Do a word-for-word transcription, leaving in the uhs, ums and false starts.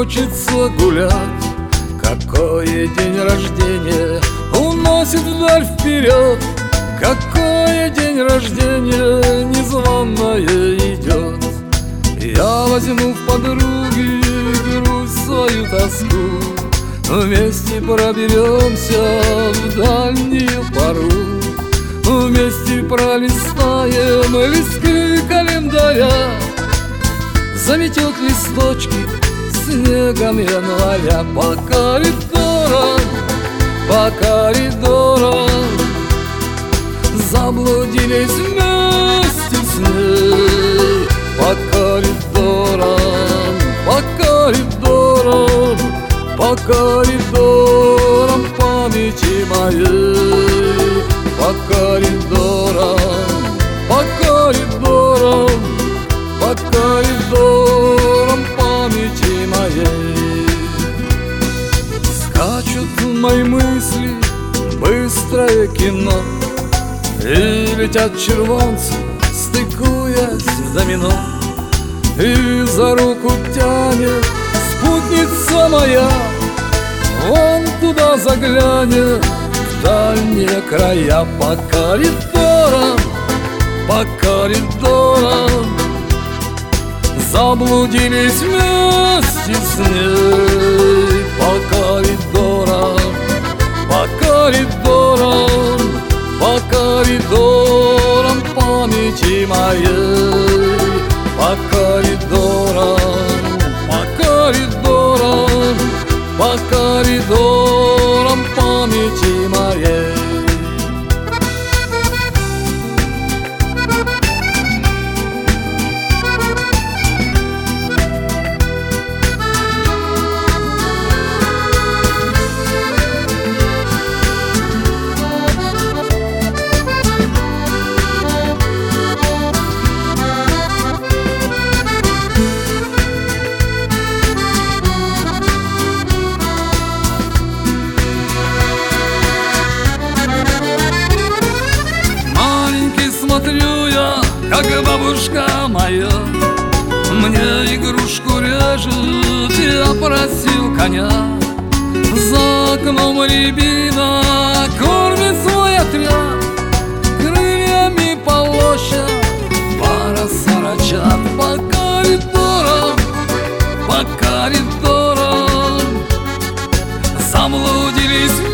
хочется гулять. Какое день рождения уносит вдаль вперед, какое день рождения незваное идет. Я возьму в подруги грусть, свою тоску, вместе проберемся в дальнюю пору, вместе пролистаем листки календаря. Заметет листочки снегом января по коридорам, по коридорам. Заблудились вместе с ней по коридорам, по коридорам, по коридорам памяти моей, по коридорам, по коридорам, по коридорам памяти моей. Скачут мои мысли быстрое кино, и летят червонцы, стыкуясь в домино. И за руку тянет спутница моя, вон туда заглянет, в дальние края. По коридорам, по коридорам заблудились вместе с ней. По коридорам, по коридорам, по коридорам памяти моей, по коридорам, по коридорам, по коридорам памяти моей. Смотрю я, как бабушка моя мне игрушку режет. Я просил коня, за окном рябина кормит свой отряд, крыльями полощет, пара сорочат. По коридорам, по коридорам заблудились